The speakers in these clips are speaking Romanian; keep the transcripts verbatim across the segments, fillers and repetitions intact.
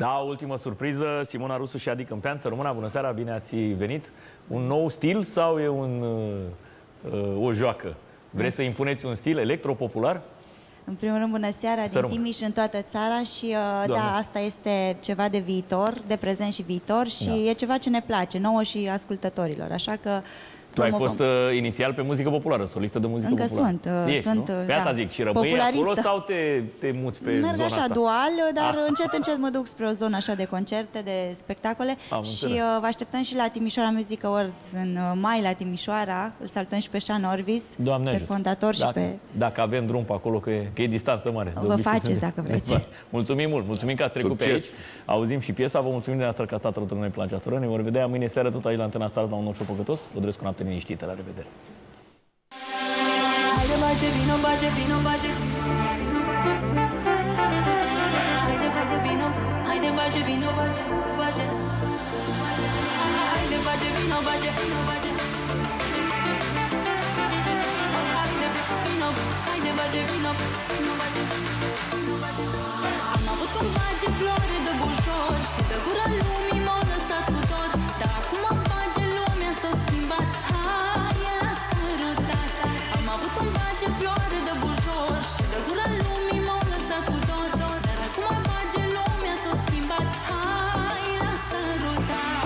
Da, ultimă surpriză, Simona Rusu și Adi Câmpean. Să rămână, bună seara, bine ați venit. Un nou stil sau e un, uh, o joacă? Vreți să impuneți un stil electropopular? În primul rând, bună seara din Timiș în toată țara și uh, da, asta este ceva de viitor, de prezent și viitor și da. E ceva ce ne place, nouă și ascultătorilor, așa că... Tu ai fost uh, inițial pe muzică populară, solistă de muzică Încă populară. Încă sunt. Ești, sunt pe asta da, zic, și rămâi acolo sau te, te muți pe Merg zona așa asta? dual, dar ah. încet, încet mă duc spre o zonă așa de concerte, de spectacole. Am și uh, vă așteptăm și la Timișoara Music Awards în uh, mai la Timișoara. Îl salutăm și pe Sean Orvis, Doamne pe ajută. fondator dacă, și pe... Dacă avem drum pe acolo, că e, că e distanță mare. Vă faceți dacă vreți. Mulțumim mult, mulțumim că ați trecut Succes. pe aici. Auzim și piesa, vă mulțumim de asta că ați stat alături de noi pe la Ceasoră. Ne vom vedea mâine seară tot aici la Antena Star la un nou show păcătos. Vă doresc o noapte liniștită, la revedere. Haide, bage, vino, bage, vino, bage. Haide, bage, vino, haide, bage, vino, bage. Haide, bage, vino, bage, vino, bage. Haide, vino, haide, bage, vino, vino, bage. Am avut un bage flore de bușor și de gura lumii m-au lăsat cu tot. Dar acum bage lumea s-a schimbat. Hai, el a sărutat. Am avut un bage floare de bușor și de gura lumii m-au lăsat cu tot. Dar acum bage lumea s-a schimbat. Hai, el a sărutat.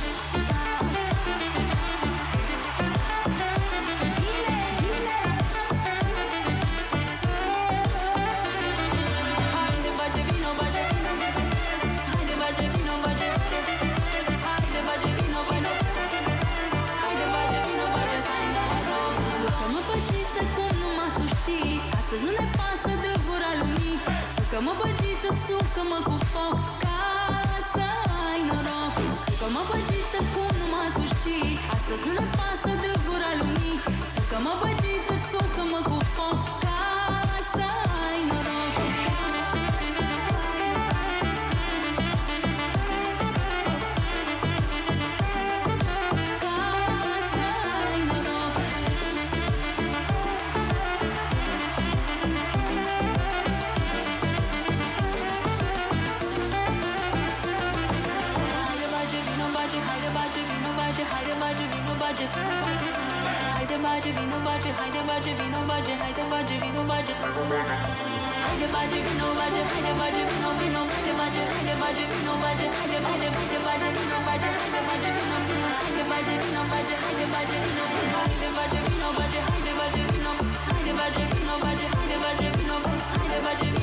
Haide, bage, vino, bage. Haide, bage, vino, bage. Haide, bage, vino, bage. Haide, bage, vino, bage. Țucă-mă băgiță cum numai tu știi. Astăzi nu ne pasă de gura lumii. Țucă-mă băgiță, țucă-mă cu foc, ca să ai noroc. Țucă-mă băgiță cum numai tu știi. Astăzi nu ne pasă de gura lumii. Țucă-mă băgiță, țucă-mă cu foc, ca să ai noroc. Haide, bage, vino, bage. Haide, bage, vino, bage. Haide, bage, vino, bage. Haide, bage, vino, bage. Haide, bage, vino, vino. Haide, bage, haide, bage, vino, bage. Haide, haide, haide, bage, vino, bage. Haide, bage, vino, vino. Haide, bage, vino, bage. Haide, bage, vino, vino. Haide, bage, vino, bage. Haide, bage, vino. Haide, bage, vino, bage. Haide, bage, vino. Haide, bage,